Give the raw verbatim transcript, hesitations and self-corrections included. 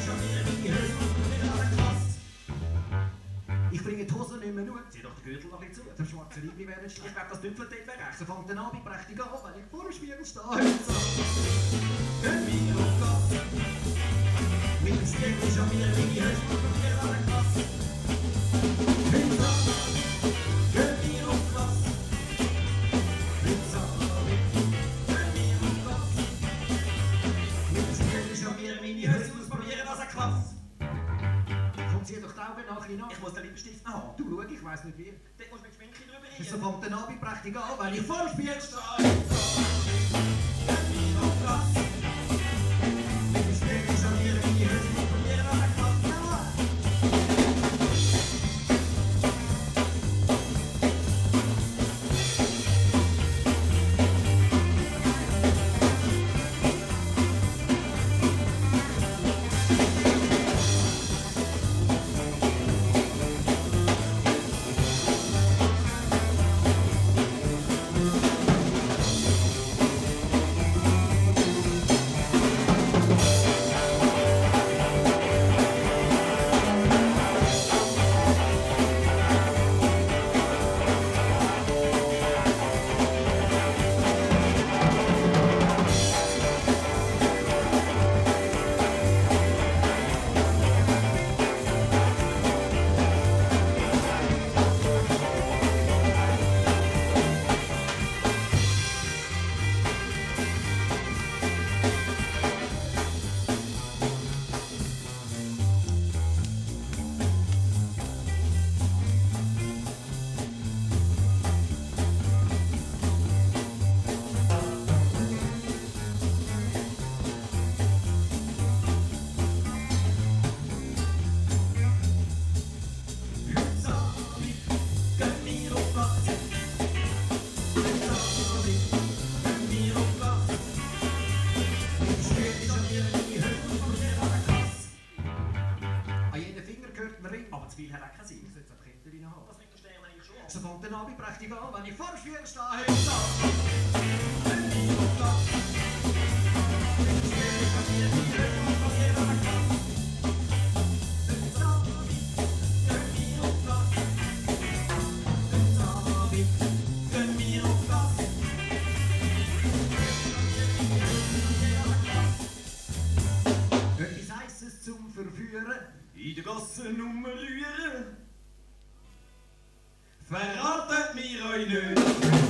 Ich bringe die Hose nicht mehr nur, zieh doch den Gürtel noch ein bisschen zu. Der schwarze Liebling wäre nicht schlecht, ich glaube, das Tüpfel dort wäre rechts. Er fängt den Abend prächtig an, wenn ich vor dem Spiegel stehe. So. Gehen wir auf Gas. Mit dem Skeptisch an mir meine Hälfte probieren an der Klasse. Im Sommer gehen wir auf Gas. Im Sommer gehen wir auf Gas. Mit dem Skeptisch an mir meine Hälfte probieren an der Klasse. Zieh doch die Augen nach nach. Ich muss den Lippenstift haben. Du, schau, ich weiss nicht wie. Dort musst du mit Schminke drüber rein. So fängt der Abend prächtig an, wenn ich vor dem Spiegel stehe. Gehen wir auf Gas. Mit dem Skeptisch an mir meine Hälfte Probieren an der Klasse. Aber zu viel hat auch keinen Sinn. Ich sollte eine Kette rein haben. Was bringt der Stern eigentlich schon? So fängt der Abend prächtig an, wenn ich vor dem Spiegel stehe. Gehen wir auf Gas. Mit dem Skeptisch an mir meine Hälfte probieren an der Klasse. Im Sommer gehen wir auf Gas. Im Sommer gehen wir auf Gas. Etwas Heisses zum Verführen. In der Gasse nummerieren. Verratet mir euch nicht.